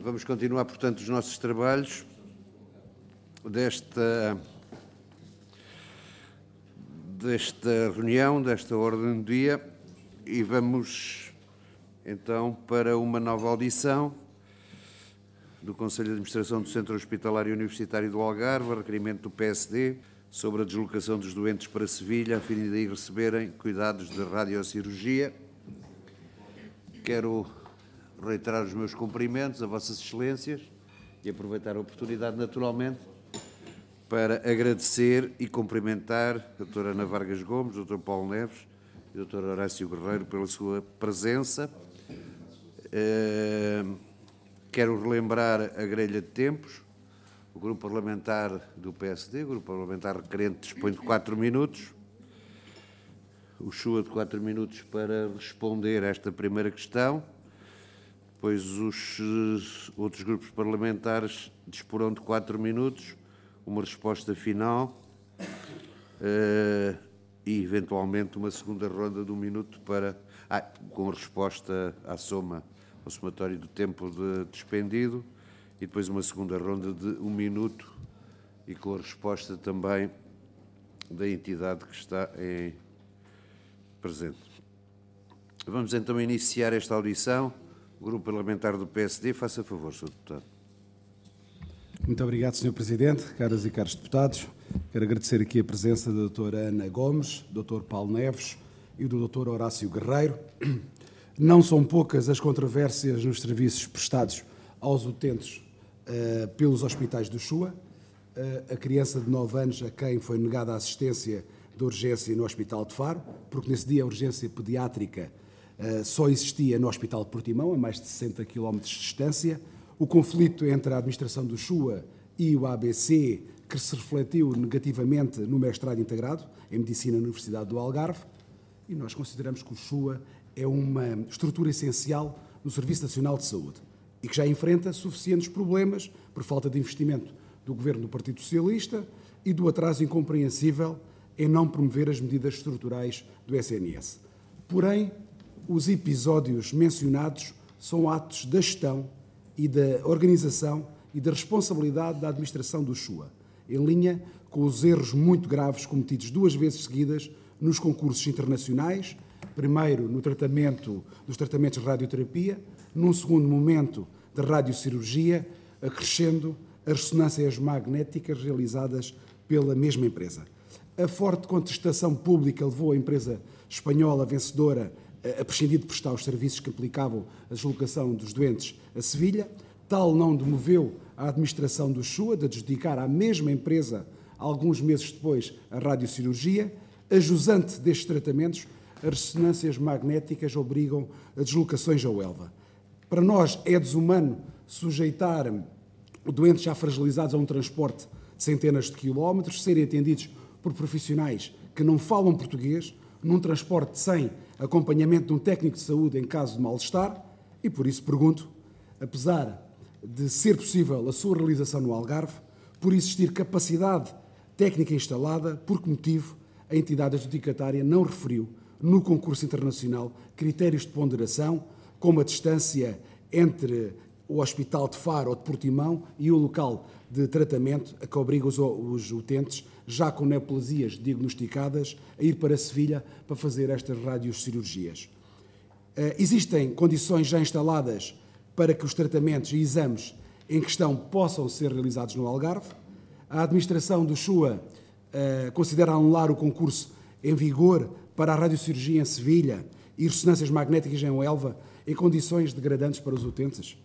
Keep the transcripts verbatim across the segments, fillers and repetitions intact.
Vamos continuar, portanto, os nossos trabalhos desta, desta reunião, desta ordem do dia, e vamos, então, para uma nova audição do Conselho de Administração do Centro Hospitalar e Universitário do Algarve, a requerimento do P S D, sobre a deslocação dos doentes para Sevilha, a fim de aí receberem cuidados de radiocirurgia. Quero reiterar os meus cumprimentos a Vossas Excelências e aproveitar a oportunidade, naturalmente, para agradecer e cumprimentar a doutora Ana Vargas Gomes, o doutor Paulo Neves e o doutor Horácio Guerreiro pela sua presença. Quero relembrar a grelha de tempos. O Grupo Parlamentar do P S D, o Grupo Parlamentar requerente, dispõe de quatro minutos. O Chua de quatro minutos para responder a esta primeira questão. Depois os uh, outros grupos parlamentares disporão de quatro minutos, uma resposta final uh, e, eventualmente, uma segunda ronda de um minuto para, ah, com a resposta à soma, ao somatório do tempo de, despendido, e depois uma segunda ronda de um minuto e com a resposta também da entidade que está em presente. Vamos então iniciar esta audição. O Grupo Parlamentar do P S D, faça favor, senhor Deputado. Muito obrigado, senhor Presidente, caras e caros deputados. Quero agradecer aqui a presença da doutora Ana Gomes, do doutor Paulo Neves e do doutor Horácio Guerreiro. Não são poucas as controvérsias nos serviços prestados aos utentes uh, pelos hospitais do Chua. Uh, a criança de nove anos a quem foi negada a assistência de urgência no Hospital de Faro, porque nesse dia a urgência pediátrica Uh, só existia no Hospital de Portimão, a mais de sessenta quilómetros de distância. O conflito entre a administração do Chua e o A B C, que se refletiu negativamente no mestrado integrado em Medicina na Universidade do Algarve, e nós consideramos que o Chua é uma estrutura essencial no Serviço Nacional de Saúde e que já enfrenta suficientes problemas por falta de investimento do Governo do Partido Socialista e do atraso incompreensível em não promover as medidas estruturais do S N S. Porém, os episódios mencionados são atos da gestão e da organização e da responsabilidade da administração do Chua, em linha com os erros muito graves cometidos duas vezes seguidas nos concursos internacionais, primeiro no tratamento dos tratamentos de radioterapia, num segundo momento de radiocirurgia, acrescendo as ressonâncias magnéticas realizadas pela mesma empresa. A forte contestação pública levou a empresa espanhola vencedora a prescindir de prestar os serviços que implicavam a deslocação dos doentes a Sevilha. Tal não demoveu a administração do Chua de adjudicar à mesma empresa, alguns meses depois, a radiocirurgia. A jusante destes tratamentos, as ressonâncias magnéticas obrigam a deslocações ao Elva. Para nós é desumano sujeitar doentes já fragilizados a um transporte de centenas de quilómetros, serem atendidos por profissionais que não falam português, num transporte sem acompanhamento de um técnico de saúde em caso de mal-estar, e por isso pergunto, apesar de ser possível a sua realização no Algarve, por existir capacidade técnica instalada, por que motivo a entidade adjudicatária não referiu no concurso internacional critérios de ponderação, como a distância entre o Hospital de Faro ou de Portimão e o local de tratamento, a que obriga os, os utentes, já com neoplasias diagnosticadas, a ir para Sevilha para fazer estas radiocirurgias. Uh, existem condições já instaladas para que os tratamentos e exames em questão possam ser realizados no Algarve. A administração do Chua uh, considera anular o concurso em vigor para a radiocirurgia em Sevilha e ressonâncias magnéticas em Elva em condições degradantes para os utentes.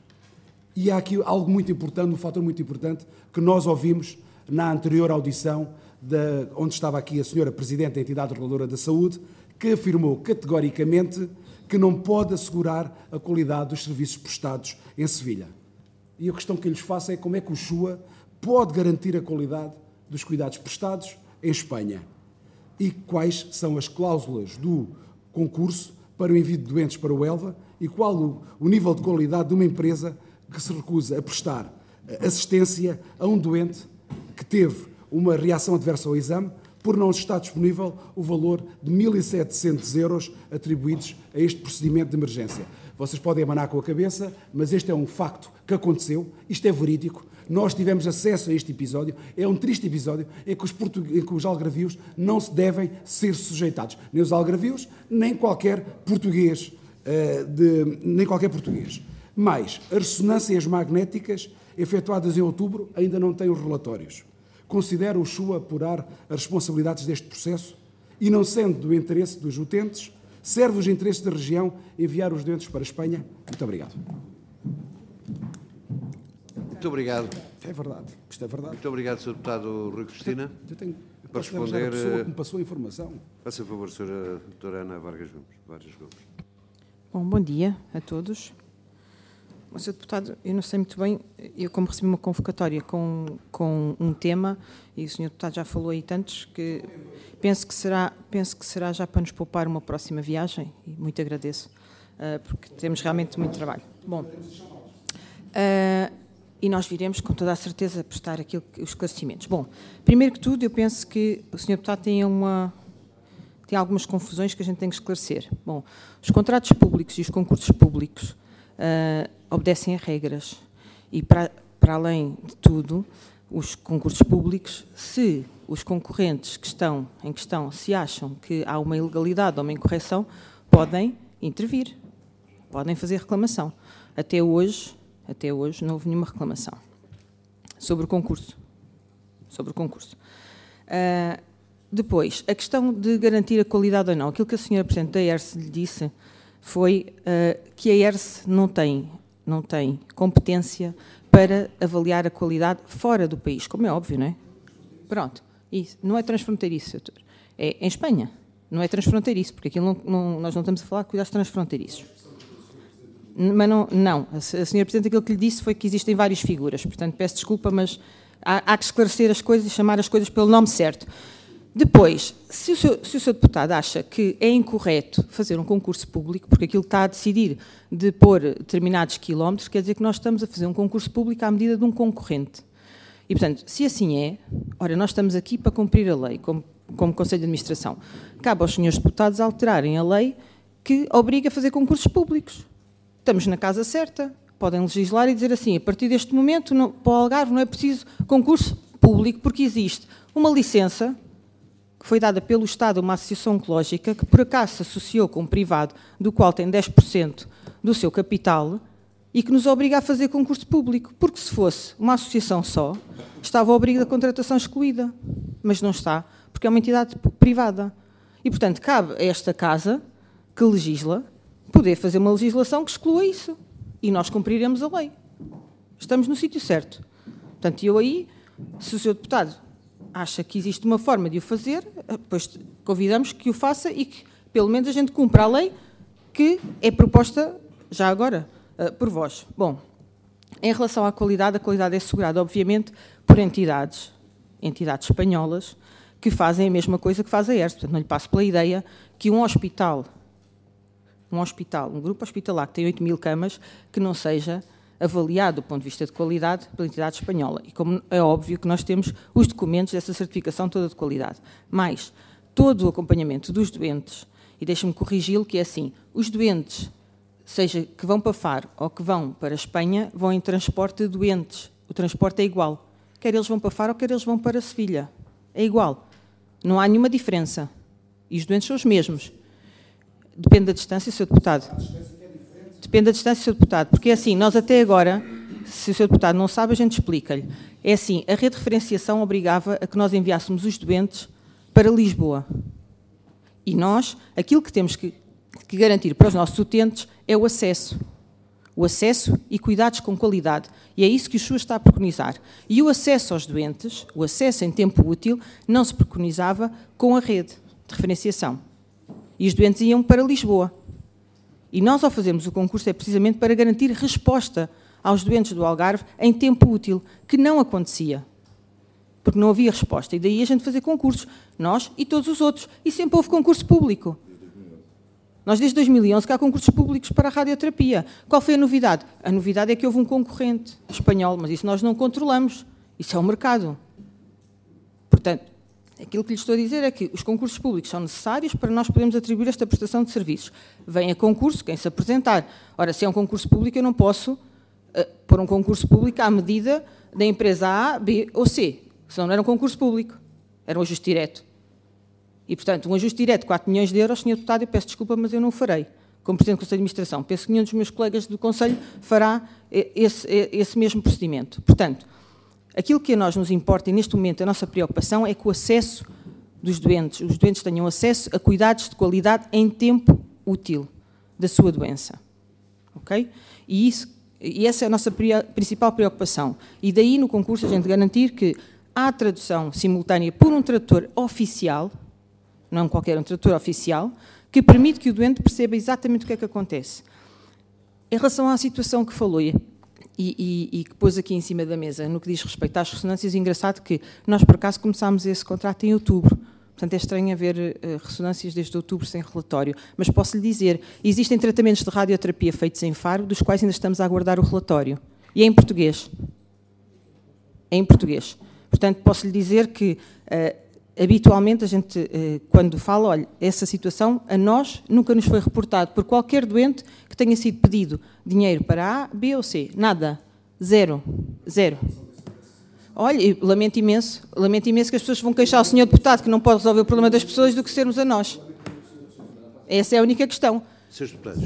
E há aqui algo muito importante, um fator muito importante, que nós ouvimos na anterior audição, de, onde estava aqui a senhora Presidente da Entidade Reguladora da Saúde, que afirmou categoricamente que não pode assegurar a qualidade dos serviços prestados em Sevilha. E a questão que eu lhes faço é como é que o Chua pode garantir a qualidade dos cuidados prestados em Espanha e quais são as cláusulas do concurso para o envio de doentes para o Elva e qual o, o nível de qualidade de uma empresa que se recusa a prestar assistência a um doente que teve uma reação adversa ao exame por não estar disponível o valor de mil e setecentos euros atribuídos a este procedimento de emergência. Vocês podem emanar com a cabeça, mas este é um facto que aconteceu, isto é verídico. Nós tivemos acesso a este episódio, é um triste episódio em que os, portugueses, em que os algarvios não se devem ser sujeitados, nem os algarvios, nem qualquer português, uh, de, nem qualquer português. Mas as ressonâncias magnéticas efetuadas em outubro ainda não têm os relatórios. Considera o Shua apurar as responsabilidades deste processo e, não sendo do interesse dos utentes, serve os interesses da região enviar os doentes para a Espanha? Muito obrigado. Muito obrigado. É verdade, isto é verdade. Muito obrigado, senhor Deputado Rui Cristina. Eu tenho, para responder, a pessoa que me passou a informação. Faça favor, senhora doutora Ana Vargas Gomes. Vargas Gomes. Bom, bom dia a todos. Bom, senhor Deputado, eu não sei muito bem, eu como recebi uma convocatória com, com um tema, e o senhor Deputado já falou aí tantos, que penso que será, penso que será já para nos poupar uma próxima viagem, e muito agradeço, uh, porque temos realmente muito trabalho. Bom, uh, e nós viremos com toda a certeza prestar aquilo que, os esclarecimentos. Bom, primeiro que tudo, eu penso que o senhor Deputado tem, uma, tem algumas confusões que a gente tem que esclarecer. Bom, os contratos públicos e os concursos públicos uh, obedecem a regras e, para, para além de tudo, os concursos públicos, se os concorrentes que estão em questão se acham que há uma ilegalidade ou uma incorreção, podem intervir, podem fazer reclamação. Até hoje... Até hoje não houve nenhuma reclamação sobre o concurso. Sobre o concurso. Uh, depois, a questão de garantir a qualidade ou não. Aquilo que a senhora Presidente da E R S lhe disse foi uh, que a E R S não tem, não tem competência para avaliar a qualidade fora do país, como é óbvio, não é? Pronto. Isso. Não é transfronteiriço, doutor. É em Espanha. Não é transfronteiriço, porque aquilo não, não, nós não estamos a falar de cuidados transfronteiriços. Mas não, não, a senhora Presidente aquilo que lhe disse foi que existem várias figuras, portanto peço desculpa, mas há, há que esclarecer as coisas e chamar as coisas pelo nome certo. Depois, se o, seu, se o seu deputado acha que é incorreto fazer um concurso público, porque aquilo que está a decidir de pôr determinados quilómetros, quer dizer que nós estamos a fazer um concurso público à medida de um concorrente. E, portanto, se assim é, ora, nós estamos aqui para cumprir a lei, como, como Conselho de Administração. Cabe aos senhores deputados alterarem a lei que obriga a fazer concursos públicos. Estamos na casa certa, podem legislar e dizer assim, a partir deste momento, não, para o Algarve não é preciso concurso público, porque existe uma licença que foi dada pelo Estado a uma associação ecológica que por acaso se associou com um privado, do qual tem dez por cento do seu capital e que nos obriga a fazer concurso público, porque se fosse uma associação só, estava o abrigo da contratação excluída, mas não está, porque é uma entidade privada. E, portanto, cabe a esta casa que legisla poder fazer uma legislação que exclua isso. E nós cumpriremos a lei. Estamos no sítio certo. Portanto, eu aí, se o senhor deputado acha que existe uma forma de o fazer, depois convidamos que o faça e que, pelo menos, a gente cumpra a lei que é proposta, já agora, por vós. Bom, em relação à qualidade, a qualidade é assegurada, obviamente, por entidades, entidades espanholas, que fazem a mesma coisa que faz a E R S. Portanto, não lhe passo pela ideia que um hospital... um hospital, um grupo hospitalar que tem oito mil camas, que não seja avaliado do ponto de vista de qualidade pela entidade espanhola. E como é óbvio que nós temos os documentos dessa certificação toda de qualidade. Mas todo o acompanhamento dos doentes, e deixe-me corrigi-lo que é assim, os doentes, seja que vão para Faro ou que vão para a Espanha, vão em transporte de doentes. O transporte é igual. Quer eles vão para Faro ou quer eles vão para Sevilha. É igual. Não há nenhuma diferença. E os doentes são os mesmos. Depende da distância, senhor Deputado. Depende da distância, senhor Deputado. Porque é assim, nós até agora, se o senhor Deputado não sabe, a gente explica-lhe. É assim, a rede de referenciação obrigava a que nós enviássemos os doentes para Lisboa. E nós, aquilo que temos que, que garantir para os nossos utentes é o acesso. O acesso e cuidados com qualidade. E é isso que o Shua está a preconizar. E o acesso aos doentes, o acesso em tempo útil, não se preconizava com a rede de referenciação. E os doentes iam para Lisboa. E nós, ao fazermos o concurso, é precisamente para garantir resposta aos doentes do Algarve em tempo útil, que não acontecia. Porque não havia resposta. E daí a gente fazer concursos. Nós e todos os outros. E sempre houve concurso público. Nós, desde dois mil e onze, que há concursos públicos para a radioterapia. Qual foi a novidade? A novidade é que houve um concorrente espanhol, mas isso nós não controlamos. Isso é o mercado. Portanto, Aquilo que lhe estou a dizer é que os concursos públicos são necessários para nós podermos atribuir esta prestação de serviços. Vem a concurso quem se apresentar. Ora, se é um concurso público, eu não posso uh, pôr um concurso público à medida da empresa A, B ou C, senão não era um concurso público, era um ajuste direto. E, portanto, um ajuste direto de quatro milhões de euros, senhor Deputado, eu peço desculpa, mas eu não o farei. Como Presidente do Conselho de Administração, penso que nenhum dos meus colegas do Conselho fará esse, esse mesmo procedimento. Portanto, aquilo que a nós nos importa e neste momento a nossa preocupação é que o acesso dos doentes, os doentes tenham acesso a cuidados de qualidade em tempo útil da sua doença. Ok? E, isso, e essa é a nossa principal preocupação. E daí no concurso a gente garantir que há tradução simultânea por um tradutor oficial, não qualquer um tradutor oficial, que permite que o doente perceba exatamente o que é que acontece. Em relação à situação que falou e, e, e que pôs aqui em cima da mesa, no que diz respeito às ressonâncias, é engraçado que nós, por acaso, começámos esse contrato em outubro. Portanto, é estranho haver uh, ressonâncias desde outubro sem relatório. Mas posso lhe dizer, existem tratamentos de radioterapia feitos em Faro, dos quais ainda estamos a aguardar o relatório. E é em português. É em português. Portanto, posso lhe dizer que... Uh, habitualmente a gente, quando fala, olha, essa situação a nós nunca nos foi reportado por qualquer doente que tenha sido pedido dinheiro para A, B ou C. Nada. Zero. Zero. Olha, lamento imenso, lamento imenso que as pessoas vão queixar ao senhor Deputado que não pode resolver o problema das pessoas do que sermos a nós. Essa é a única questão. senhores Deputados,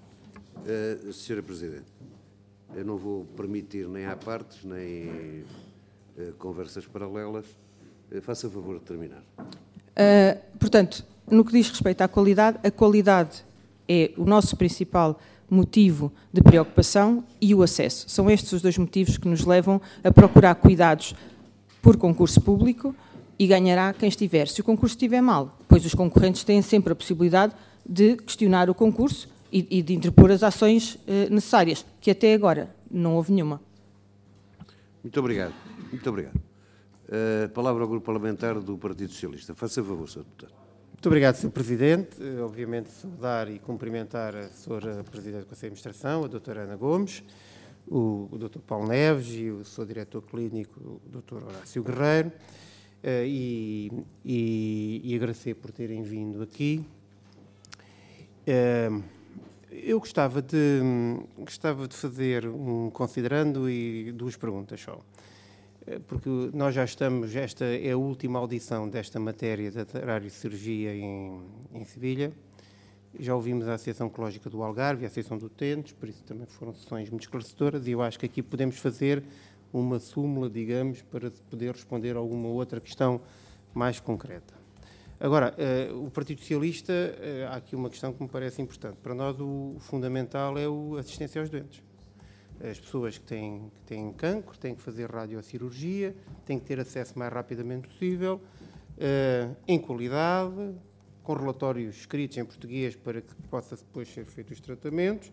uh, senhora Presidente, eu não vou permitir nem à partes, nem uh, conversas paralelas. Faça favor de terminar. Uh, portanto, no que diz respeito à qualidade, a qualidade é o nosso principal motivo de preocupação e o acesso. São estes os dois motivos que nos levam a procurar cuidados por concurso público e ganhará quem estiver. Se o concurso estiver mal, pois os concorrentes têm sempre a possibilidade de questionar o concurso e, e de interpor as ações uh, necessárias, que até agora não houve nenhuma. Muito obrigado. Muito obrigado. A palavra ao Grupo Parlamentar do Partido Socialista. Faça favor, senhor Deputado. Muito obrigado, senhor Presidente. Obviamente, saudar e cumprimentar a senhora Presidente do Conselho de Administração, a doutora Ana Gomes, o, o doutor Paulo Neves e o seu Diretor Clínico, o doutor Horácio Guerreiro, e, e, e agradecer por terem vindo aqui. Eu gostava de, gostava de fazer um considerando e duas perguntas só. Porque nós já estamos, esta é a última audição desta matéria da radiocirurgia em, em Sevilha. Já ouvimos a Associação Oncológica do Algarve e a Associação de Utentes, por isso também foram sessões muito esclarecedoras, e eu acho que aqui podemos fazer uma súmula, digamos, para poder responder a alguma outra questão mais concreta. Agora, uh, o Partido Socialista, uh, há aqui uma questão que me parece importante. Para nós o fundamental é a assistência aos doentes. As pessoas que têm, que têm cancro têm que fazer radiocirurgia, têm que ter acesso o mais rapidamente possível, uh, em qualidade, com relatórios escritos em português para que possa depois ser feitos os tratamentos.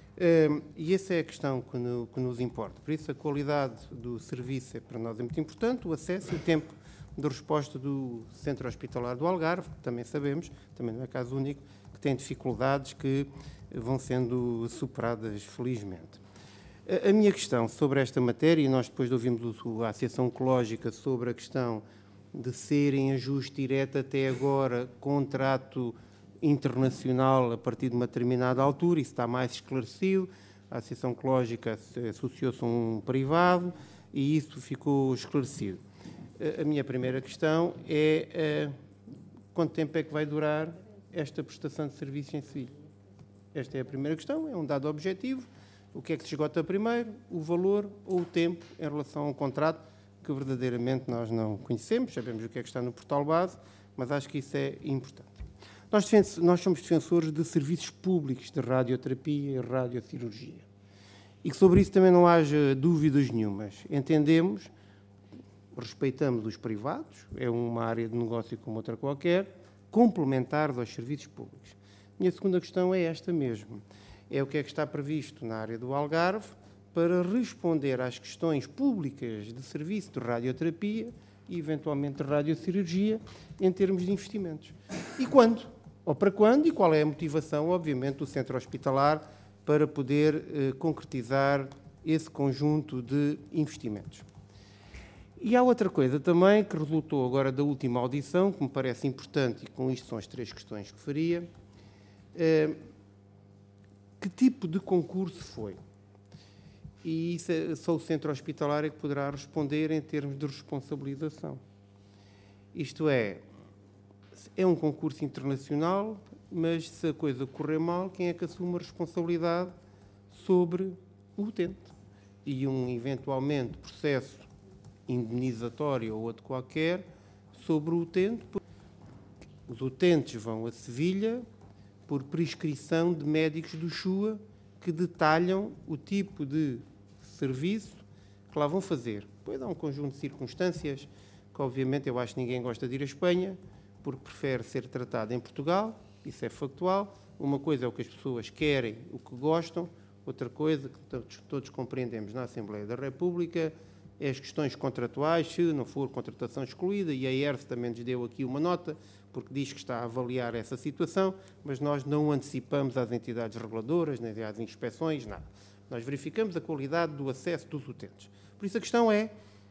Uh, e essa é a questão que, no, que nos importa. Por isso, a qualidade do serviço é para nós é muito importante, o acesso e o tempo de resposta do Centro Hospitalar do Algarve, que também sabemos, também não é caso único, que tem dificuldades que vão sendo superadas felizmente. A minha questão sobre esta matéria, e nós depois ouvimos a Associação Oncológica sobre a questão de ser em ajuste direto até agora contrato internacional a partir de uma determinada altura, isso está mais esclarecido, a Associação Oncológica associou-se a um privado e isso ficou esclarecido. A minha primeira questão é quanto tempo é que vai durar esta prestação de serviços em Sevilha? Esta é a primeira questão, é um dado objetivo. O que é que se esgota primeiro? O valor ou o tempo em relação a um contrato que verdadeiramente nós não conhecemos, sabemos o que é que está no portal base, mas acho que isso é importante. Nós, nós somos defensores de serviços públicos de radioterapia e radiocirurgia. E que sobre isso também não haja dúvidas nenhumas. Entendemos, respeitamos os privados, é uma área de negócio como outra qualquer, complementares aos serviços públicos. Minha segunda questão é esta mesmo. É o que é que está previsto na área do Algarve para responder às questões públicas de serviço de radioterapia e, eventualmente, de radiocirurgia em termos de investimentos. E quando? Ou para quando? E qual é a motivação, obviamente, do centro hospitalar para poder eh, concretizar esse conjunto de investimentos? E há outra coisa também que resultou agora da última audição, que me parece importante, e com isto são as três questões que faria. Eh, que tipo de concurso foi? E isso é, só o centro hospitalar é que poderá responder em termos de responsabilização. Isto é, é um concurso internacional, mas se a coisa correr mal, quem é que assume a responsabilidade sobre o utente? E um, eventualmente, processo indenizatório ou outro qualquer sobre o utente. Os utentes vão a Sevilha por prescrição de médicos do Shua que detalham o tipo de serviço que lá vão fazer. Depois há um conjunto de circunstâncias que, obviamente, eu acho que ninguém gosta de ir à Espanha porque prefere ser tratado em Portugal, isso é factual. Uma coisa é o que as pessoas querem, o que gostam, outra coisa que todos, todos compreendemos na Assembleia da República é as questões contratuais, se não for contratação excluída, e a E R S também nos deu aqui uma nota, porque diz que está a avaliar essa situação, mas nós não antecipamos às entidades reguladoras, nem às inspeções, nada. Nós verificamos a qualidade do acesso dos utentes. Por isso a questão é,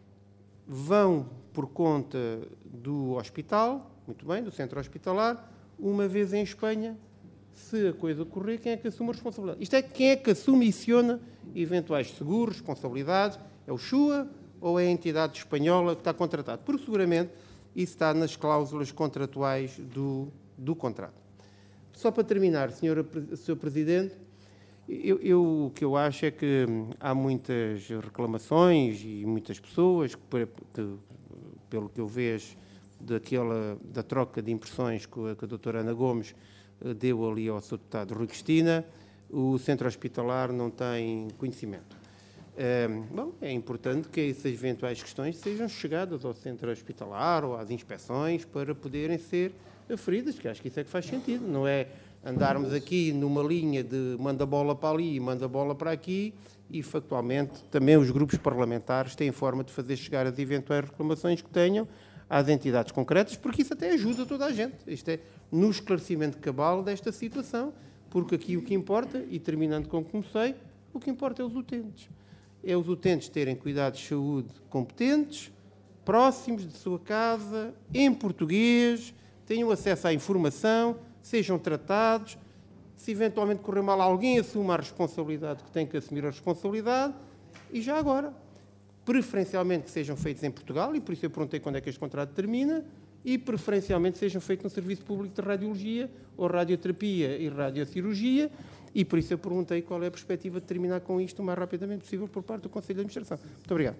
vão por conta do hospital, muito bem, do centro hospitalar, uma vez em Espanha, se a coisa correr, quem é que assume a responsabilidade? Isto é, quem é que assume e aciona eventuais seguros, responsabilidades? É o Shua ou é a entidade espanhola que está contratada? Porque seguramente isso está nas cláusulas contratuais do, do contrato. Só para terminar, senhor Presidente, eu, eu, o que eu acho é que há muitas reclamações e muitas pessoas que, que pelo que eu vejo, daquela, da troca de impressões que a, que a doutora Ana Gomes deu ali ao seu deputado Rui Cristina, o centro hospitalar não tem conhecimento. É, bom, é importante que essas eventuais questões sejam chegadas ao centro hospitalar ou às inspeções para poderem ser aferidas, que acho que isso é que faz sentido, não é andarmos aqui numa linha de manda bola para ali e manda bola para aqui e, factualmente, também os grupos parlamentares têm forma de fazer chegar as eventuais reclamações que tenham às entidades concretas, porque isso até ajuda toda a gente. Isto é no esclarecimento cabal desta situação, porque aqui o que importa, e terminando com o que comecei, o que importa é os utentes. É os utentes terem cuidados de saúde competentes, próximos de sua casa, em português, tenham acesso à informação, sejam tratados. Se eventualmente correr mal, alguém assuma a responsabilidade que tem que assumir a responsabilidade. E já agora, preferencialmente que sejam feitos em Portugal, e por isso eu perguntei quando é que este contrato termina, e preferencialmente sejam feitos no Serviço Público de Radiologia, ou Radioterapia e Radiocirurgia, e por isso eu perguntei qual é a perspectiva de terminar com isto o mais rapidamente possível por parte do Conselho de Administração. Muito obrigado.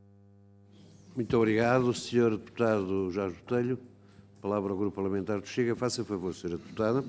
Muito obrigado, senhor Deputado Jorge Botelho. Palavra ao Grupo Parlamentar do Chega. Faça favor, senhora Deputada.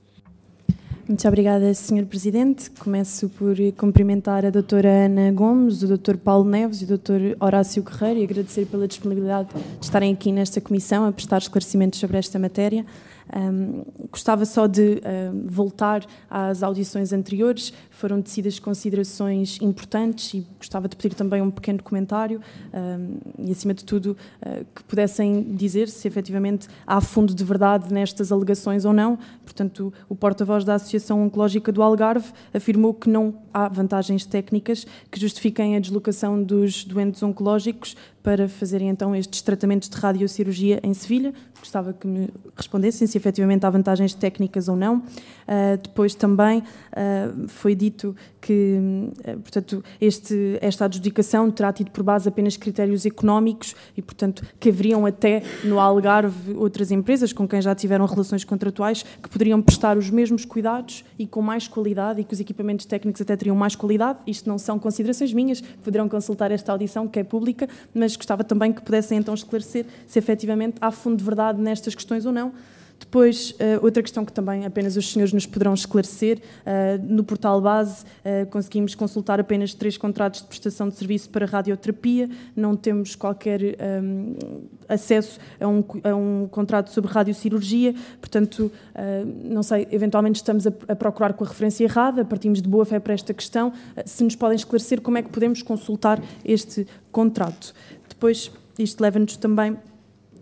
Muito obrigada, senhor Presidente. Começo por cumprimentar a doutora Ana Gomes, o doutor Paulo Neves e o doutor Horácio Guerreiro e agradecer pela disponibilidade de estarem aqui nesta comissão a prestar esclarecimentos sobre esta matéria. Um, gostava só de um, voltar às audições anteriores, foram tecidas considerações importantes e gostava de pedir também um pequeno comentário um, e, acima de tudo, uh, que pudessem dizer se efetivamente há fundo de verdade nestas alegações ou não. Portanto, o porta-voz da Associação Oncológica do Algarve afirmou que não há vantagens técnicas que justifiquem a deslocação dos doentes oncológicos para fazerem então estes tratamentos de radiocirurgia em Sevilha. Gostava que me respondessem se efetivamente há vantagens técnicas ou não. Uh, depois também uh, foi dito que, uh, portanto, este, esta adjudicação terá tido por base apenas critérios económicos e, portanto, que haveriam até no Algarve outras empresas com quem já tiveram relações contratuais que poderiam prestar os mesmos cuidados e com mais qualidade e que os equipamentos técnicos até teriam mais qualidade. Isto não são considerações minhas, poderão consultar esta audição que é pública, mas gostava também que pudessem então esclarecer se efetivamente há fundo de verdade nestas questões ou não. Depois, uh, outra questão que também apenas os senhores nos poderão esclarecer, uh, no portal base uh, conseguimos consultar apenas três contratos de prestação de serviço para radioterapia, não temos qualquer um, acesso a um, a um contrato sobre radiocirurgia, portanto, uh, não sei, eventualmente estamos a, a procurar com a referência errada, partimos de boa fé para esta questão, uh, se nos podem esclarecer como é que podemos consultar este contrato. Depois, isto leva-nos também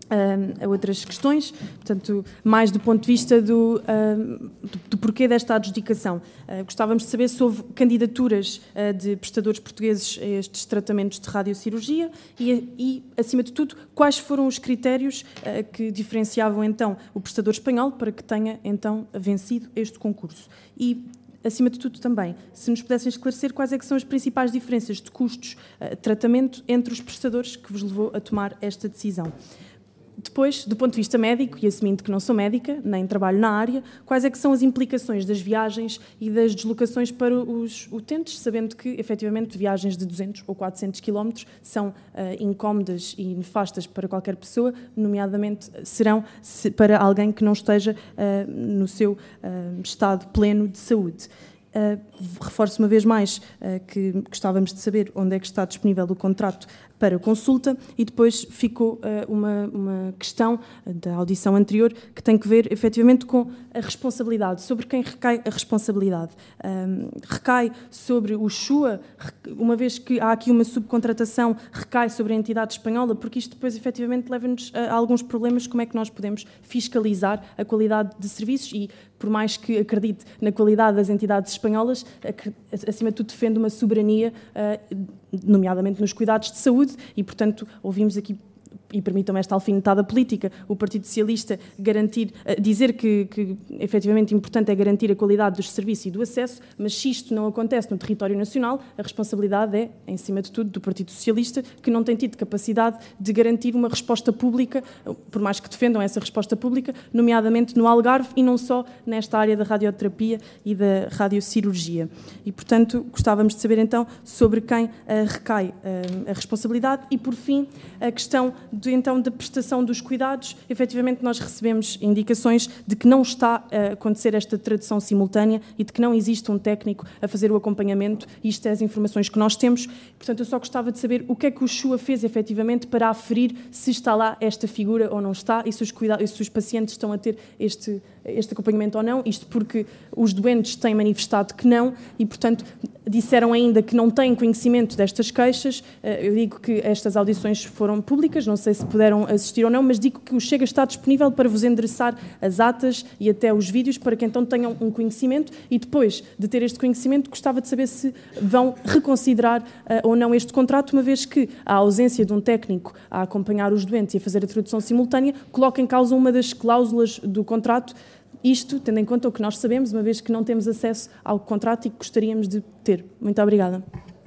a outras questões, portanto, mais do ponto de vista do, do, do porquê desta adjudicação. Gostávamos de saber se houve candidaturas de prestadores portugueses a estes tratamentos de radiocirurgia e, e, acima de tudo, quais foram os critérios que diferenciavam, então, o prestador espanhol para que tenha, então, vencido este concurso. E, acima de tudo, também, se nos pudessem esclarecer quais é que são as principais diferenças de custos de tratamento entre os prestadores que vos levou a tomar esta decisão. Depois, do ponto de vista médico, e assumindo que não sou médica, nem trabalho na área, quais é que são as implicações das viagens e das deslocações para os utentes, sabendo que, efetivamente, viagens de duzentos ou quatrocentos quilómetros são uh, incómodas e nefastas para qualquer pessoa, nomeadamente serão se, para alguém que não esteja uh, no seu uh, estado pleno de saúde. Uh, reforço uma vez mais uh, que gostávamos de saber onde é que está disponível o contrato para consulta e depois ficou uh, uma, uma questão da audição anterior que tem que ver efetivamente com a responsabilidade, sobre quem recai a responsabilidade. Um, recai sobre o Shua, uma vez que há aqui uma subcontratação, recai sobre a entidade espanhola, porque isto depois efetivamente leva-nos a alguns problemas, como é que nós podemos fiscalizar a qualidade de serviços e, por mais que acredite na qualidade das entidades espanholas, acima de tudo defende uma soberania, nomeadamente nos cuidados de saúde, e, portanto, ouvimos aqui, e permitam-me esta alfinetada política, o Partido Socialista garantir, dizer que, que efetivamente importante é garantir a qualidade dos serviços e do acesso, mas se isto não acontece no território nacional, a responsabilidade é, em cima de tudo, do Partido Socialista, que não tem tido capacidade de garantir uma resposta pública, por mais que defendam essa resposta pública, nomeadamente no Algarve e não só nesta área da radioterapia e da radiocirurgia. E, portanto, gostávamos de saber então sobre quem uh, recai uh, a responsabilidade e, por fim, a questão de, então, da prestação dos cuidados. Efetivamente, nós recebemos indicações de que não está a acontecer esta tradução simultânea e de que não existe um técnico a fazer o acompanhamento. Isto é as informações que nós temos. Portanto, eu só gostava de saber o que é que o Shua fez, efetivamente, para aferir se está lá esta figura ou não está e se os, cuidados, e se os pacientes estão a ter este, este acompanhamento ou não. Isto porque os doentes têm manifestado que não e, portanto, disseram ainda que não têm conhecimento destas queixas. Eu digo que estas audições foram públicas, não sei se puderam assistir ou não, mas digo que o Chega está disponível para vos endereçar as atas e até os vídeos para que então tenham um conhecimento e depois de ter este conhecimento gostava de saber se vão reconsiderar uh, ou não este contrato, uma vez que a ausência de um técnico a acompanhar os doentes e a fazer a tradução simultânea coloca em causa uma das cláusulas do contrato. Isto, tendo em conta o que nós sabemos, uma vez que não temos acesso ao contrato e que gostaríamos de ter. Muito obrigada.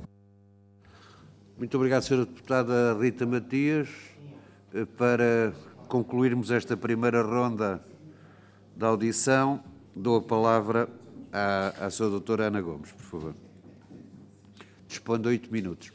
Muito obrigado, senhora Deputada Rita Matias. Para concluirmos esta primeira ronda da audição, dou a palavra à, à senhora doutora Ana Gomes, por favor. Dispõe de oito minutos.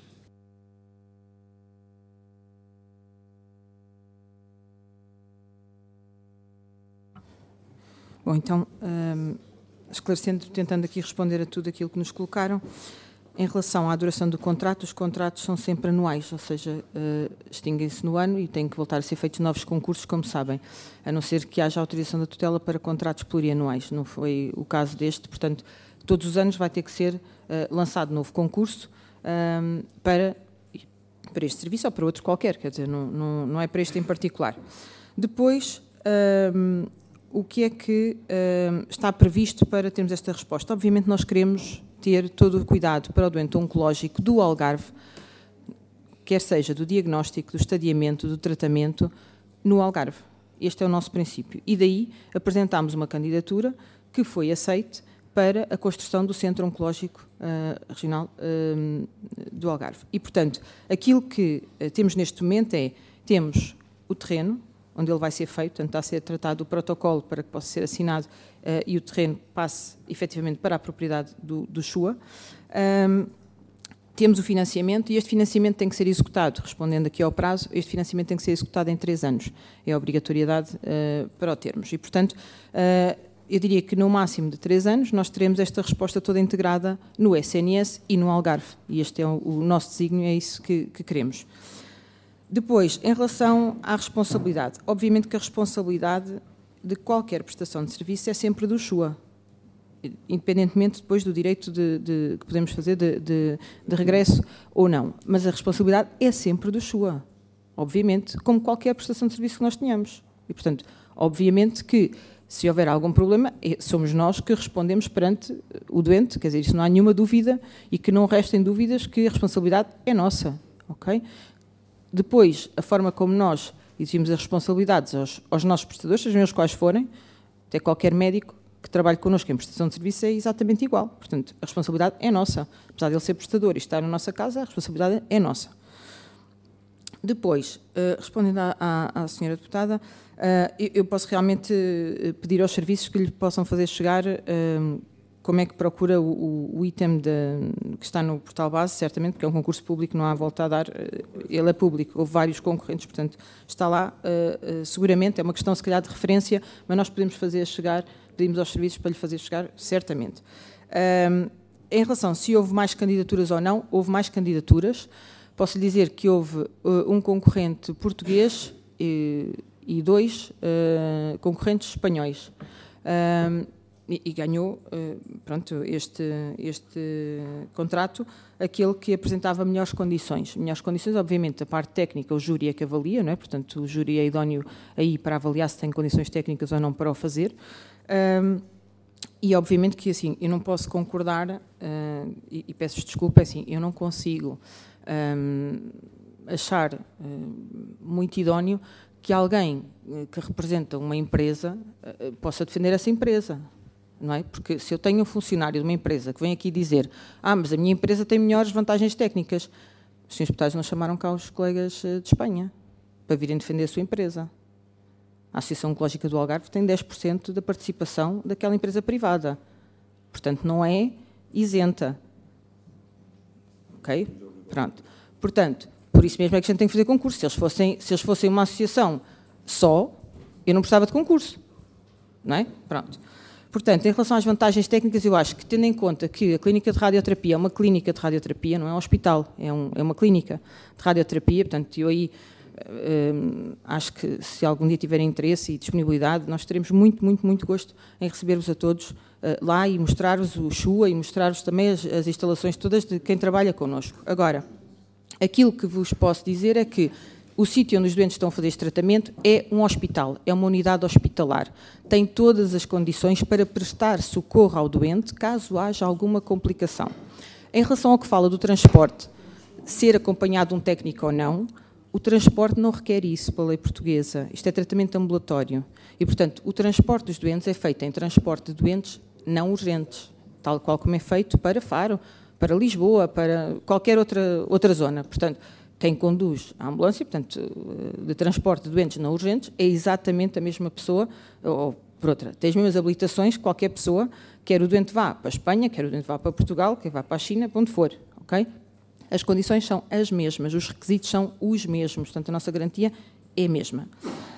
Bom, então, um, esclarecendo, tentando aqui responder a tudo aquilo que nos colocaram, em relação à duração do contrato, os contratos são sempre anuais, ou seja, uh, extinguem-se no ano e têm que voltar a ser feitos novos concursos, como sabem, a não ser que haja autorização da tutela para contratos plurianuais. Não foi o caso deste, portanto, todos os anos vai ter que ser uh, lançado novo concurso um, para, para este serviço ou para outro qualquer, quer dizer, não, não, não é para este em particular. Depois, um, o que é que um, está previsto para termos esta resposta? Obviamente nós queremos ter todo o cuidado para o doente oncológico do Algarve, quer seja do diagnóstico, do estadiamento, do tratamento, no Algarve. Este é o nosso princípio. E daí apresentámos uma candidatura que foi aceite para a construção do Centro Oncológico uh, Regional uh, do Algarve. E, portanto, aquilo que uh, temos neste momento é, temos o terreno, onde ele vai ser feito, portanto está a ser tratado o protocolo para que possa ser assinado uh, e o terreno passe efetivamente para a propriedade do, do Shua. Um, temos o financiamento e este financiamento tem que ser executado, respondendo aqui ao prazo, este financiamento tem que ser executado em três anos. É a obrigatoriedade uh, para o termos. E, portanto, uh, eu diria que no máximo de três anos nós teremos esta resposta toda integrada no S N S e no Algarve. E este é o, o nosso desígnio, é isso que, que queremos. Depois, em relação à responsabilidade, obviamente que a responsabilidade de qualquer prestação de serviço é sempre do Shua, independentemente depois do direito de, de, que podemos fazer de, de, de regresso ou não, mas a responsabilidade é sempre do Shua. obviamente, como qualquer prestação de serviço que nós tenhamos. E, portanto, obviamente que, se houver algum problema, somos nós que respondemos perante o doente, quer dizer, isso não há nenhuma dúvida e que não restem dúvidas que a responsabilidade é nossa, ok? Depois, a forma como nós exigimos as responsabilidades aos, aos nossos prestadores, sejam eles quais forem, até qualquer médico que trabalhe connosco em prestação de serviço é exatamente igual. Portanto, a responsabilidade é nossa. Apesar de ele ser prestador e estar na nossa casa, a responsabilidade é nossa. Depois, uh, respondendo à, à, à senhora deputada, uh, eu, eu posso realmente pedir aos serviços que lhe possam fazer chegar uh, como é que procura o, o, o item de, que está no portal base, certamente, porque é um concurso público, não há volta a dar, ele é público, houve vários concorrentes, portanto, está lá, uh, uh, seguramente, é uma questão, se calhar, de referência, mas nós podemos fazer chegar, pedimos aos serviços para lhe fazer chegar, certamente. Um, em relação se houve mais candidaturas ou não, houve mais candidaturas. Posso lhe dizer que houve uh, um concorrente português e, e dois uh, concorrentes espanhóis. Um, e, e ganhou uh, pronto, este, este contrato aquele que apresentava melhores condições. Melhores condições, obviamente, a parte técnica, o júri é que avalia, não é? Portanto, o júri é idóneo aí para avaliar se tem condições técnicas ou não para o fazer. Um, e, obviamente, que assim, eu não posso concordar, uh, e, e peço desculpa, assim, eu não consigo um, achar uh, muito idóneo que alguém uh, que representa uma empresa uh, possa defender essa empresa. Não é? Porque se eu tenho um funcionário de uma empresa que vem aqui dizer ah, mas a minha empresa tem melhores vantagens técnicas, os senhores deputados não chamaram cá os colegas de Espanha para virem defender a sua empresa. A Associação Ecológica do Algarve tem dez por cento da participação daquela empresa privada. Portanto, não é isenta. Ok? Pronto. Portanto, por isso mesmo é que a gente tem que fazer concurso. Se eles fossem, se eles fossem uma associação só, eu não precisava de concurso. Não é? Pronto. Portanto, em relação às vantagens técnicas, eu acho que, tendo em conta que a clínica de radioterapia é uma clínica de radioterapia, não é um hospital, é, um, é uma clínica de radioterapia, portanto, eu aí hum, acho que se algum dia tiverem interesse e disponibilidade, nós teremos muito, muito, muito gosto em receber-vos a todos uh, lá e mostrar-vos o CHUA e mostrar-vos também as, as instalações todas de quem trabalha connosco. Agora, aquilo que vos posso dizer é que o sítio onde os doentes estão a fazer este tratamento é um hospital, é uma unidade hospitalar. Tem todas as condições para prestar socorro ao doente caso haja alguma complicação. Em relação ao que fala do transporte, ser acompanhado de um técnico ou não, o transporte não requer isso pela lei portuguesa. Isto é tratamento ambulatório. E, portanto, o transporte dos doentes é feito em transporte de doentes não urgentes, tal qual como é feito para Faro, para Lisboa, para qualquer outra, outra zona. Portanto, quem conduz a ambulância, portanto, de transporte de doentes não urgentes, é exatamente a mesma pessoa, ou por outra, tem as mesmas habilitações que qualquer pessoa, quer o doente vá para a Espanha, quer o doente vá para Portugal, quer vá para a China, para onde for, ok? As condições são as mesmas, os requisitos são os mesmos, portanto, a nossa garantia é a mesma.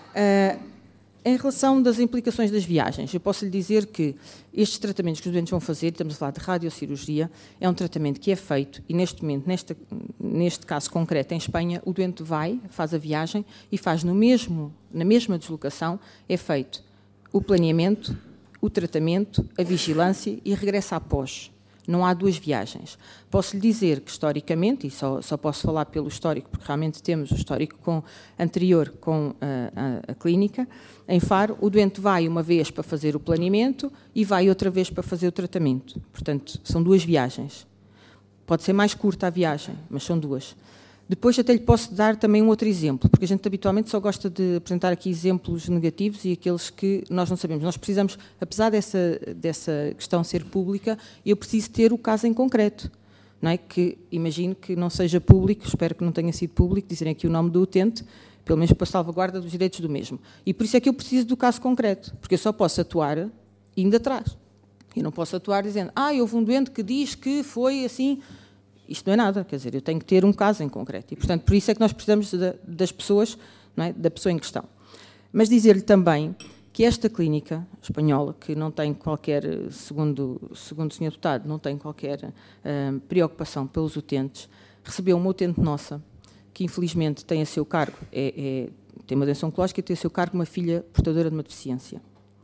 Uh, Em relação das implicações das viagens, eu posso lhe dizer que estes tratamentos que os doentes vão fazer, estamos a falar de radiocirurgia, é um tratamento que é feito, e neste momento, neste, neste caso concreto, em Espanha, o doente vai, faz a viagem e faz no mesmo, na mesma deslocação, é feito o planeamento, o tratamento, a vigilância e regressa após. Não há duas viagens. Posso lhe dizer que, historicamente, e só, só posso falar pelo histórico, porque realmente temos o histórico com, anterior com a, a, a clínica, em Faro, o doente vai uma vez para fazer o planeamento e vai outra vez para fazer o tratamento. Portanto, são duas viagens. Pode ser mais curta a viagem, mas são duas. Depois até lhe posso dar também um outro exemplo, porque a gente habitualmente só gosta de apresentar aqui exemplos negativos e aqueles que nós não sabemos. Nós precisamos, apesar dessa, dessa questão ser pública, eu preciso ter o caso em concreto. Não é? Que imagino que não seja público, espero que não tenha sido público, dizerem aqui o nome do utente, pelo menos para salvaguarda dos direitos do mesmo. E por isso é que eu preciso do caso concreto, porque eu só posso atuar indo atrás. Eu não posso atuar dizendo, ah, houve um doente que diz que foi assim. Isto não é nada, quer dizer, eu tenho que ter um caso em concreto. E, portanto, por isso é que nós precisamos de, das pessoas, não é? Da pessoa em questão. Mas dizer-lhe também que esta clínica espanhola, que não tem qualquer, segundo, segundo o senhor deputado, não tem qualquer uh, preocupação pelos utentes, recebeu uma utente nossa, que infelizmente tem a seu cargo, é, é, tem uma doença oncológica e tem a seu cargo uma filha portadora de uma deficiência.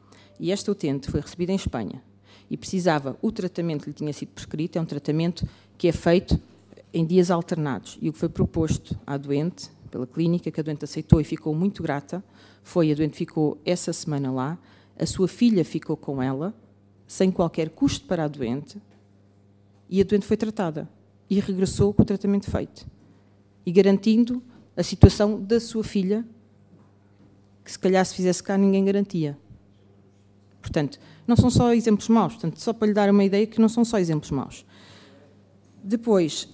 E esta utente foi recebida em Espanha e precisava, o tratamento que lhe tinha sido prescrito, é um tratamento que é feito em dias alternados. E o que foi proposto à doente pela clínica, que a doente aceitou e ficou muito grata. Foi, a doente ficou essa semana lá, a sua filha ficou com ela, sem qualquer custo para a doente, e a doente foi tratada e regressou com o tratamento feito. E garantindo a situação da sua filha, que se calhar se fizesse cá ninguém garantia. Portanto, não são só exemplos maus, portanto, só para lhe dar uma ideia que não são só exemplos maus. Depois,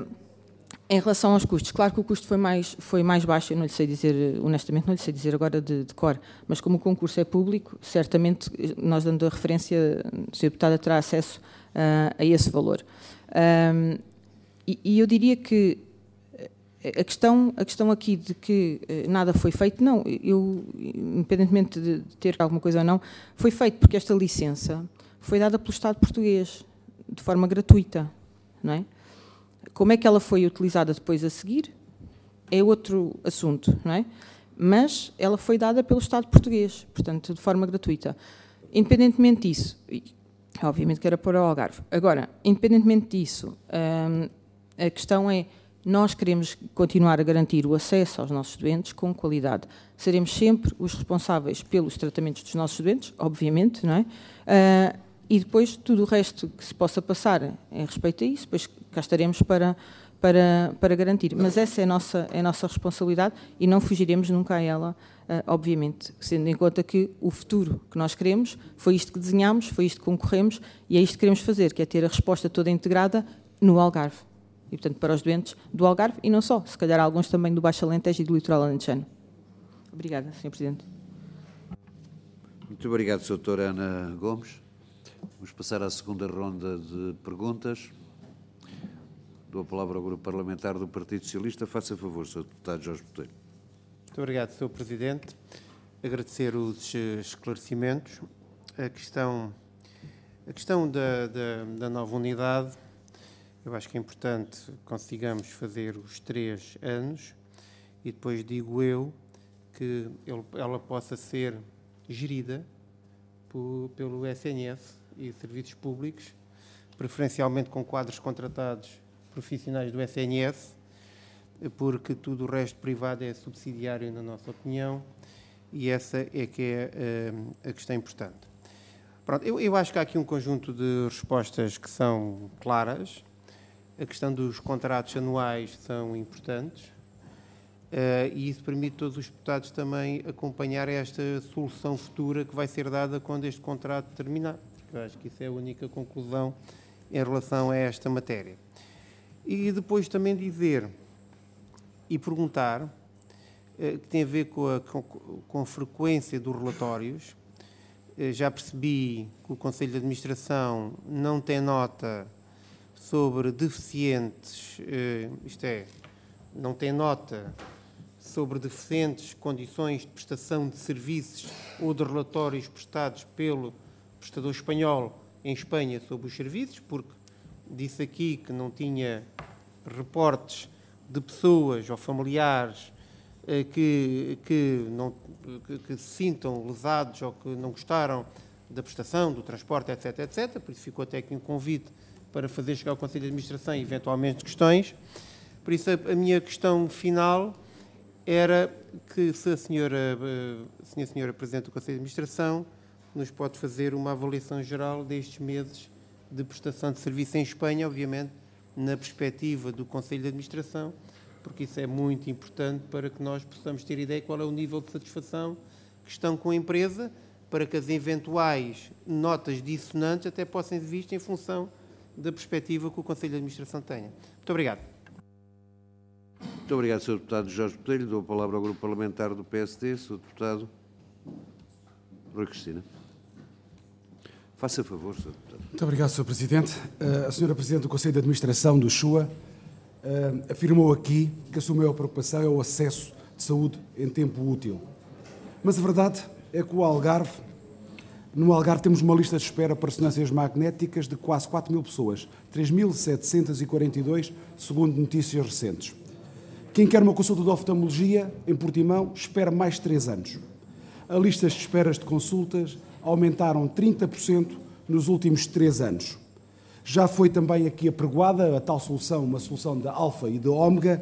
em relação aos custos, claro que o custo foi mais, foi mais baixo, eu não lhe sei dizer, honestamente, não lhe sei dizer agora de, de cor, mas como o concurso é público, certamente, nós dando a referência, o senhor Deputada terá acesso uh, a esse valor. Um, e, e eu diria que a questão, a questão aqui de que nada foi feito, não, eu, independentemente de ter alguma coisa ou não, foi feito porque esta licença foi dada pelo Estado português, de forma gratuita, não é? Como é que ela foi utilizada depois a seguir é outro assunto, não é? Mas ela foi dada pelo Estado português, portanto, de forma gratuita. Independentemente disso, obviamente que era para o Algarve. Agora, independentemente disso, hum, a questão é, nós queremos continuar a garantir o acesso aos nossos doentes com qualidade. Seremos sempre os responsáveis pelos tratamentos dos nossos doentes, obviamente, não é? Uh, e depois tudo o resto que se possa passar em respeito a isso, depois cá estaremos para, para, para garantir. Mas essa é a nossa, é a nossa responsabilidade e não fugiremos nunca a ela, uh, obviamente, sendo em conta que o futuro que nós queremos foi isto que desenhámos, foi isto que concorremos e é isto que queremos fazer, que é ter a resposta toda integrada no Algarve. E, portanto, para os doentes do Algarve e não só, se calhar alguns também do Baixo Alentejo e do Litoral Alentejano. Obrigada, senhor Presidente. Muito obrigado, doutora Ana Gomes. Vamos passar à segunda ronda de perguntas. Dou a palavra ao Grupo Parlamentar do Partido Socialista. Faça favor, senhor Deputado Jorge Botelho. Muito obrigado, senhor Presidente. Agradecer os esclarecimentos. A questão, a questão da, da, da nova unidade, eu acho que é importante que consigamos fazer os três anos e depois digo eu que ele, ela possa ser gerida por, pelo S N S e serviços públicos, preferencialmente com quadros contratados profissionais do S N S, porque tudo o resto privado é subsidiário, na nossa opinião, e essa é que é a, a questão importante. Pronto, eu, eu acho que há aqui um conjunto de respostas que são claras. A questão dos contratos anuais são importantes uh, e isso permite todos os deputados também acompanhar esta solução futura que vai ser dada quando este contrato terminar. Eu acho que isso é a única conclusão em relação a esta matéria. E depois também dizer e perguntar, uh, que tem a ver com a, com, com a frequência dos relatórios. Uh, já percebi que o Conselho de Administração não tem nota sobre deficientes, isto é, não tem nota sobre deficientes condições de prestação de serviços ou de relatórios prestados pelo prestador espanhol em Espanha sobre os serviços, porque disse aqui que não tinha reportes de pessoas ou familiares que, que, não, que, que se sintam lesados ou que não gostaram da prestação, do transporte, etc, etcétera. Por isso ficou até aqui um convite para fazer chegar ao Conselho de Administração e, eventualmente, questões. Por isso, a, a minha questão final era que, se a senhora, se a senhora Presidente do Conselho de Administração nos pode fazer uma avaliação geral destes meses de prestação de serviço em Espanha, obviamente, na perspectiva do Conselho de Administração, porque isso é muito importante para que nós possamos ter ideia qual é o nível de satisfação que estão com a empresa, para que as eventuais notas dissonantes até possam ser vistas em função da perspectiva que o Conselho de Administração tenha. Muito obrigado. Muito obrigado, senhor Deputado Jorge Botelho. Dou a palavra ao Grupo Parlamentar do P S D, senhor Deputado Rui Cristina. Faça favor, senhor Deputado. Muito obrigado, senhor Presidente. A senhora Presidente do Conselho de Administração do SUA afirmou aqui que a sua maior preocupação é o acesso de saúde em tempo útil. Mas a verdade é que o Algarve, no Algarve temos uma lista de espera para ressonâncias magnéticas de quase quatro mil pessoas, três mil setecentos e quarenta e dois, segundo notícias recentes. Quem quer uma consulta de oftalmologia em Portimão espera mais de três anos. As listas de esperas de consultas aumentaram trinta por cento nos últimos três anos. Já foi também aqui apregoada a tal solução, uma solução da Alfa e da Ômega,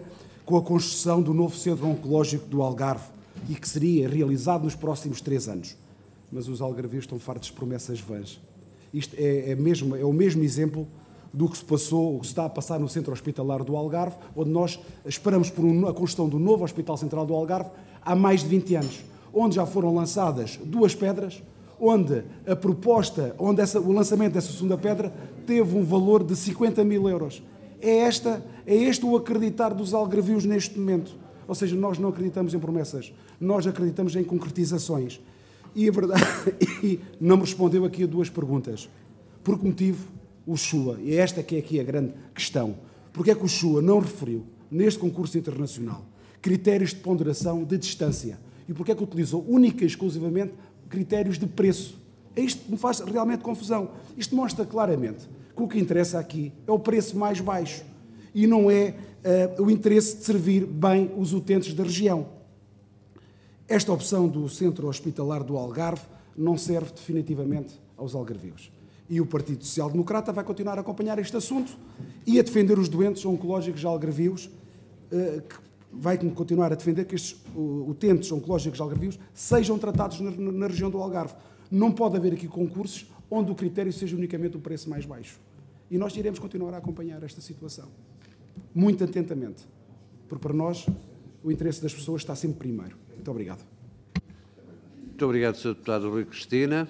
com a construção do novo Centro Oncológico do Algarve e que seria realizado nos próximos três anos. Mas os algarvios estão fartos de promessas vãs. Isto é, é, mesmo, é o mesmo exemplo do que se passou, o que se está a passar no Centro Hospitalar do Algarve, onde nós esperamos por um, a construção do novo Hospital Central do Algarve há mais de vinte anos, onde já foram lançadas duas pedras, onde a proposta, onde essa, o lançamento dessa segunda pedra teve um valor de cinquenta mil euros. É, esta, é este o acreditar dos algarvios neste momento. Ou seja, nós não acreditamos em promessas, nós acreditamos em concretizações. E a verdade, e não me respondeu aqui a duas perguntas. Por que motivo o Shua, e esta que é aqui a grande questão, porque é que o Shua não referiu, neste concurso internacional, critérios de ponderação de distância? E porque é que utilizou única e exclusivamente critérios de preço? Isto me faz realmente confusão. Isto mostra claramente que o que interessa aqui é o preço mais baixo e não é uh, o interesse de servir bem os utentes da região. Esta opção do Centro Hospitalar do Algarve não serve definitivamente aos algarvios. E o Partido Social Democrata vai continuar a acompanhar este assunto e a defender os doentes oncológicos algarvios, uh, que vai continuar a defender que estes uh, utentes oncológicos algarvios sejam tratados na, na região do Algarve. Não pode haver aqui concursos onde o critério seja unicamente o preço mais baixo. E nós iremos continuar a acompanhar esta situação, muito atentamente, porque para nós o interesse das pessoas está sempre primeiro. Muito obrigado. Muito obrigado, senhor Deputado Rui Cristina.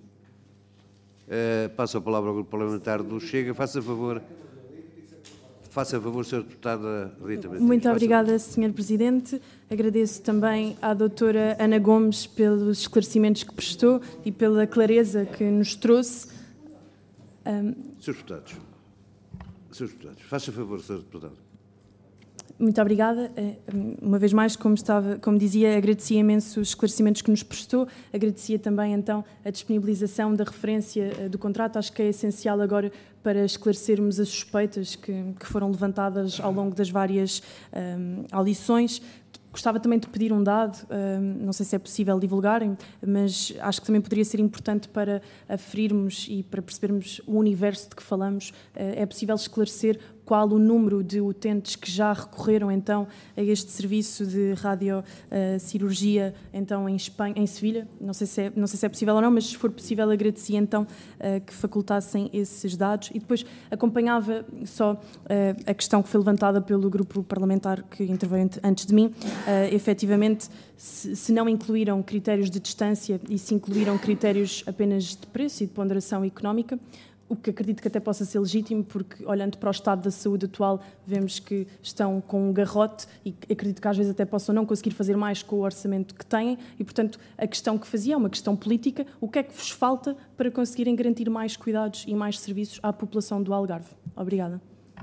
Uh, passo a palavra ao Grupo Parlamentar do Chega. Faça favor, faça favor, senhor Deputada Rita Matias. Muito obrigada, senhor Presidente. Agradeço também à doutora Ana Gomes pelos esclarecimentos que prestou e pela clareza que nos trouxe. Um... Senhores Deputados, senhores Deputados, faça favor, senhor Deputado. Muito obrigada. Uma vez mais, como, estava, como dizia, agradecia imenso os esclarecimentos que nos prestou, agradecia também, então, a disponibilização da referência do contrato. Acho que é essencial agora para esclarecermos as suspeitas que, que foram levantadas ao longo das várias um, audições. Gostava também de pedir um dado, não sei se é possível divulgarem, mas acho que também poderia ser importante para aferirmos e para percebermos o universo de que falamos. É possível esclarecer qual o número de utentes que já recorreram então a este serviço de radiocirurgia então em Espanha, em Sevilha. Não sei se é, não sei se é possível ou não, mas se for possível agradecia então que facultassem esses dados. E depois acompanhava só a questão que foi levantada pelo grupo parlamentar que interveio antes de mim. Uh, efetivamente, se, se não incluíram critérios de distância e se incluíram critérios apenas de preço e de ponderação económica, o que acredito que até possa ser legítimo, porque olhando para o estado da saúde atual, vemos que estão com um garrote e acredito que às vezes até possam não conseguir fazer mais com o orçamento que têm e, portanto, a questão que fazia é uma questão política. O que é que vos falta para conseguirem garantir mais cuidados e mais serviços à população do Algarve? Obrigada.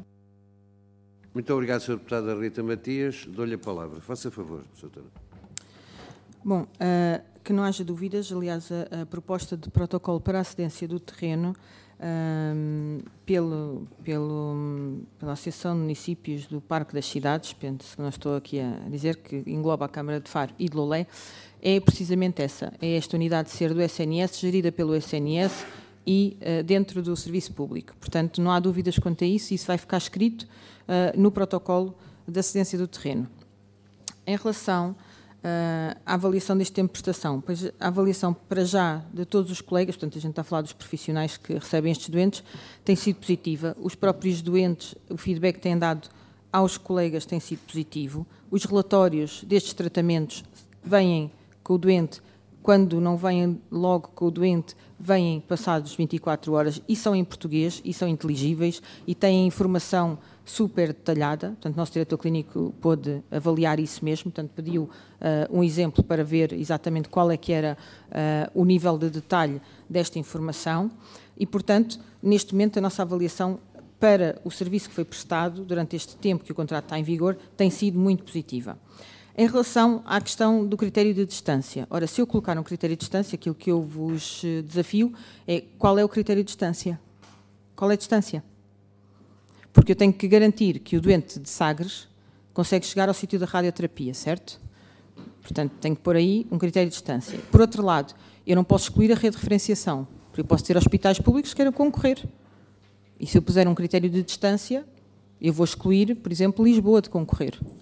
Muito obrigado, senhora Deputada Rita Matias. Dou-lhe a palavra. Faça favor, senhora. Bom, uh, que não haja dúvidas, aliás, a, a proposta de protocolo para a cedência do terreno uh, pelo, pelo, pela Associação de Municípios do Parque das Cidades, penso que não estou aqui a dizer, que engloba a Câmara de Faro e de Lolé, é precisamente essa, é esta unidade de ser do S N S, gerida pelo S N S e uh, dentro do serviço público. Portanto, não há dúvidas quanto a isso, isso vai ficar escrito Uh, no protocolo da cedência do terreno. Em relação uh, à avaliação deste tempo de prestação, pois a avaliação para já de todos os colegas, portanto a gente está a falar dos profissionais que recebem estes doentes, tem sido positiva. Os próprios doentes, o feedback que têm dado aos colegas tem sido positivo. Os relatórios destes tratamentos vêm com o doente, quando não vêm logo com o doente, vêm passados vinte e quatro horas e são em português e são inteligíveis e têm informação super detalhada. Portanto, o nosso diretor clínico pôde avaliar isso mesmo, portanto, pediu uh, um exemplo para ver exatamente qual é que era uh, o nível de detalhe desta informação e, portanto, neste momento a nossa avaliação para o serviço que foi prestado durante este tempo que o contrato está em vigor tem sido muito positiva. Em relação à questão do critério de distância, ora, se eu colocar um critério de distância, aquilo que eu vos desafio é qual é o critério de distância? Qual é a distância? Porque eu tenho que garantir que o doente de Sagres consegue chegar ao sítio da radioterapia, certo? Portanto, tenho que pôr aí um critério de distância. Por outro lado, eu não posso excluir a rede de referenciação, porque eu posso ter hospitais públicos que queiram concorrer. E se eu puser um critério de distância, eu vou excluir, por exemplo, Lisboa de concorrer.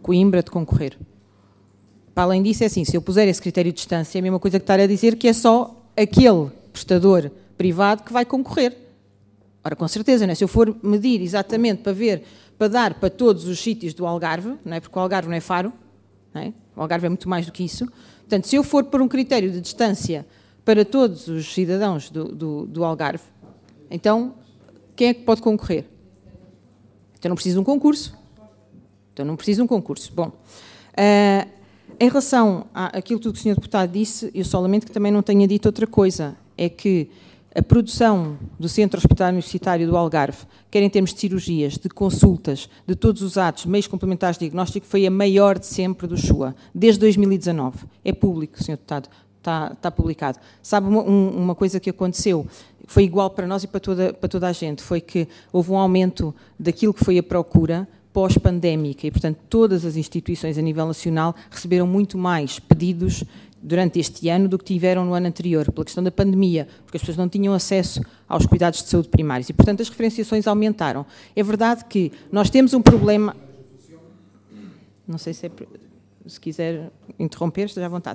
Coimbra de concorrer. Para além disso, é assim, se eu puser esse critério de distância, é a mesma coisa que estar a dizer que é só aquele prestador privado que vai concorrer. Ora, com certeza, não é? Se eu for medir exatamente para ver, para dar para todos os sítios do Algarve, não é? Porque o Algarve não é Faro, não é? O Algarve é muito mais do que isso. Portanto, se eu for por um critério de distância para todos os cidadãos do, do, do Algarve, então, quem é que pode concorrer? Então não preciso de um concurso. Então não preciso de um concurso. Bom, uh, em relação àquilo tudo que o senhor Deputado disse, eu só lamento que também não tenha dito outra coisa, é que a produção do Centro Hospitalar Universitário do Algarve, quer em termos de cirurgias, de consultas, de todos os atos, meios complementares de diagnóstico, foi a maior de sempre do Shua, desde dois mil e dezanove. É público, senhor Deputado, está, está publicado. Sabe uma, uma coisa que aconteceu, foi igual para nós e para toda, para toda a gente, foi que houve um aumento daquilo que foi a procura pós-pandémica e, portanto, todas as instituições a nível nacional receberam muito mais pedidos durante este ano do que tiveram no ano anterior, pela questão da pandemia, porque as pessoas não tinham acesso aos cuidados de saúde primários e, portanto, as referenciações aumentaram. É verdade que nós temos um problema... Não sei se é... Se quiser interromper, esteja à vontade.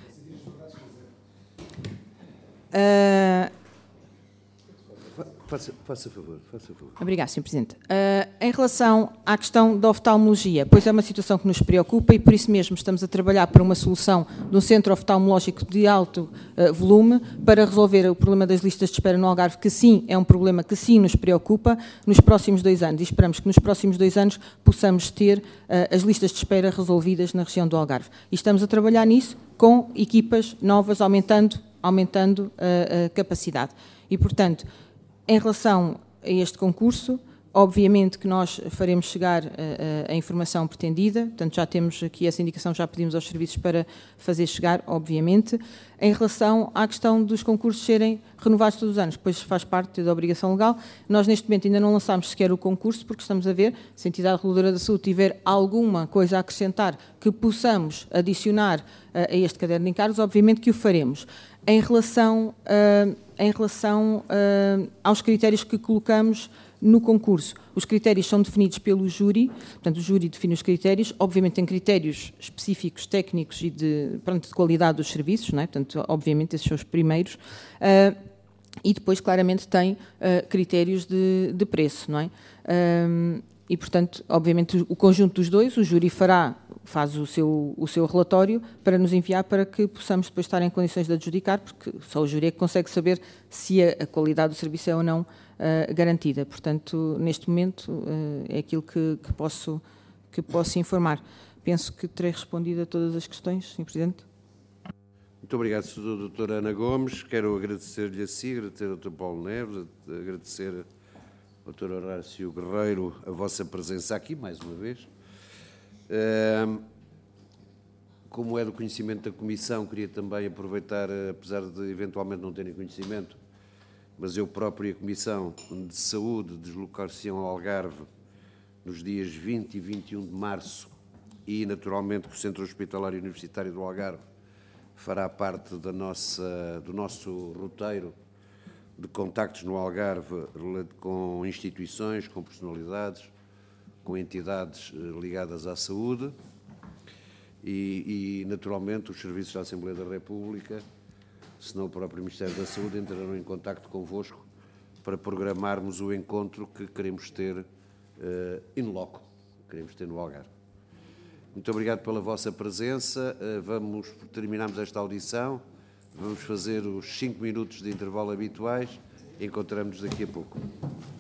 Uh... Faça, faça favor, faça favor. Obrigada, senhor Presidente. Uh, em relação à questão da oftalmologia, pois é uma situação que nos preocupa e por isso mesmo estamos a trabalhar para uma solução de um centro oftalmológico de alto uh, volume para resolver o problema das listas de espera no Algarve, que sim, é um problema que sim nos preocupa nos próximos dois anos e esperamos que nos próximos dois anos possamos ter uh, as listas de espera resolvidas na região do Algarve. E estamos a trabalhar nisso com equipas novas, aumentando, aumentando uh, a capacidade. E, portanto, em relação a este concurso, obviamente que nós faremos chegar a, a, a informação pretendida, portanto já temos aqui essa indicação, já pedimos aos serviços para fazer chegar, obviamente. Em relação à questão dos concursos serem renovados todos os anos, pois faz parte da obrigação legal, nós neste momento ainda não lançámos sequer o concurso, porque estamos a ver, se a entidade reguladora da saúde tiver alguma coisa a acrescentar que possamos adicionar a, a este caderno de encargos, obviamente que o faremos. Em relação, uh, em relação uh, aos critérios que colocamos no concurso, os critérios são definidos pelo júri, portanto o júri define os critérios, obviamente tem critérios específicos, técnicos e de, pronto, de qualidade dos serviços, não é? Portanto, obviamente esses são os primeiros, uh, e depois claramente tem uh, critérios de, de preço, não é? Uh, e portanto, obviamente o conjunto dos dois, o júri fará faz o seu, o seu relatório para nos enviar para que possamos depois estar em condições de adjudicar, porque só o júri é que consegue saber se a, a qualidade do serviço é ou não uh, garantida. Portanto, neste momento, uh, é aquilo que, que, posso, que posso informar. Penso que terei respondido a todas as questões, senhor Presidente. Muito obrigado, senhora doutora Ana Gomes. Quero agradecer-lhe a si, agradecer ao doutor Paulo Neves, agradecer ao doutor Horácio Guerreiro a vossa presença aqui, mais uma vez. Como é do conhecimento da Comissão, queria também aproveitar, apesar de eventualmente não terem conhecimento, mas eu próprio e a Comissão de Saúde deslocar-se ao Algarve nos dias vinte e vinte e um de março e, naturalmente, que o Centro Hospitalar Universitário do Algarve fará parte da nossa, do nosso roteiro de contactos no Algarve com instituições, com personalidades, com entidades ligadas à saúde e, e, naturalmente, os serviços da Assembleia da República, se não o próprio Ministério da Saúde, entrarão em contacto convosco para programarmos o encontro que queremos ter uh, in loco, queremos ter no Algarve. Muito obrigado pela vossa presença. Uh, vamos, terminamos esta audição, vamos fazer os cinco minutos de intervalo habituais e encontramos-nos daqui a pouco.